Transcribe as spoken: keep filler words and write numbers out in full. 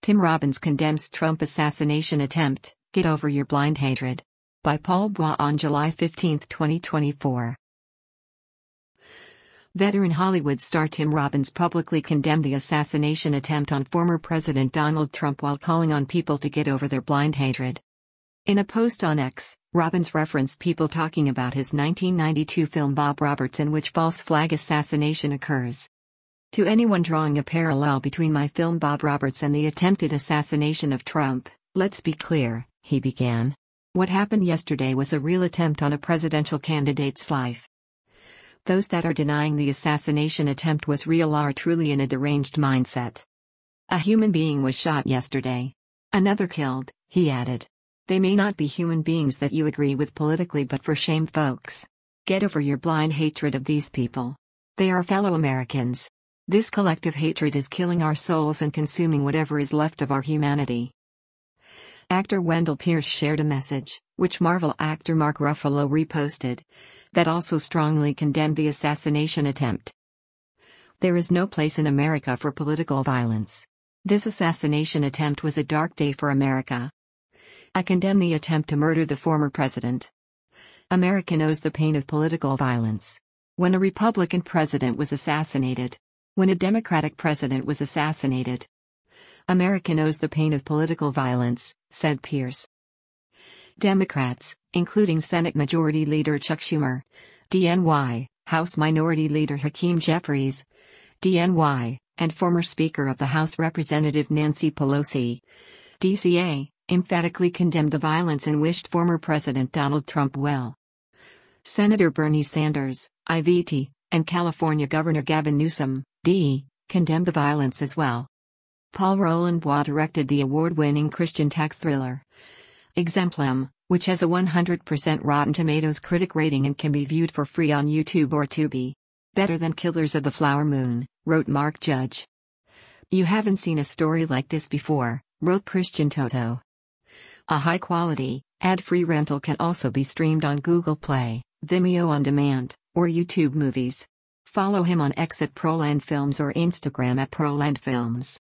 Tim Robbins condemns Trump assassination attempt, Get Over Your Blind Hatred. By Paul Bois on July fifteenth, twenty twenty-four. Veteran Hollywood star Tim Robbins publicly condemned the assassination attempt on former President Donald Trump while calling on people to get over their blind hatred. In a post on X, Robbins referenced people talking about his nineteen ninety-two film Bob Roberts, in which false flag assassination occurs. To anyone drawing a parallel between my film Bob Roberts and the attempted assassination of Trump, let's be clear, he began. What happened yesterday was a real attempt on a presidential candidate's life. Those that are denying the assassination attempt was real are truly in a deranged mindset. A human being was shot yesterday. Another killed, he added. They may not be human beings that you agree with politically, but for shame, folks. Get over your blind hatred of these people. They are fellow Americans. This collective hatred is killing our souls and consuming whatever is left of our humanity. Actor Wendell Pierce shared a message, which Marvel actor Mark Ruffalo reposted, that also strongly condemned the assassination attempt. There is no place in America for political violence. This assassination attempt was a dark day for America. I condemn the attempt to murder the former president. America knows the pain of political violence. When a Republican president was assassinated, when a Democratic president was assassinated, America knows the pain of political violence, said Pierce. Democrats, including Senate Majority Leader Chuck Schumer, D N Y, House Minority Leader Hakeem Jeffries, D N Y, and former Speaker of the House Representative Nancy Pelosi, D C A, emphatically condemned the violence and wished former President Donald Trump well. Senator Bernie Sanders, I V T, and California Governor Gavin Newsom, D, condemned the violence as well. Paul Roland Bois directed the award-winning Christian tech thriller Exemplum, which has a one hundred percent Rotten Tomatoes critic rating and can be viewed for free on YouTube or Tubi. Better than Killers of the Flower Moon, wrote Mark Judge. You haven't seen a story like this before, wrote Christian Toto. A high-quality, ad-free rental can also be streamed on Google Play, Vimeo On Demand, or YouTube Movies. Follow him on X at Proland Films or Instagram at Proland Films.